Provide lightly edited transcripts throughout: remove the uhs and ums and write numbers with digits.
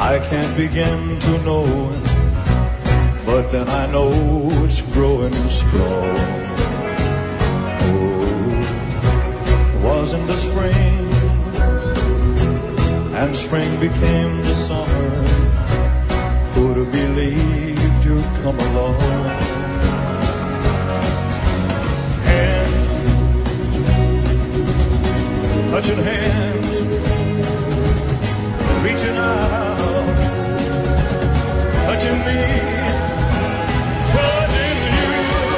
I can't begin to know it, but then I know it's growing strong. Oh, it was in the spring, and spring became the summer. Who'd have believed you'd come along? Hands, touching hands, reaching out, touching me, touching you.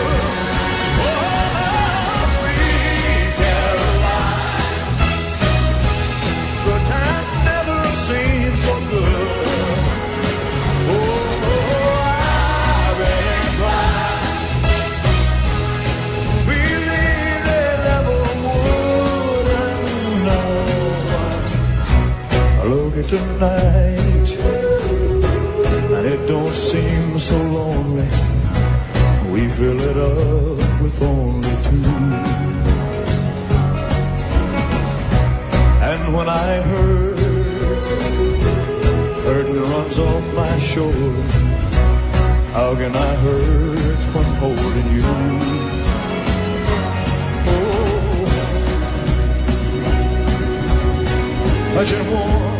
Oh, sweet Caroline, good times never seem so good. Oh, I really cried, believe they never would. And now I look at tonight, and it don't seem so lonely. We fill it up with only two. And when I hurting runs off my shoulder, how can I hurt from holding you? Oh, touching warm,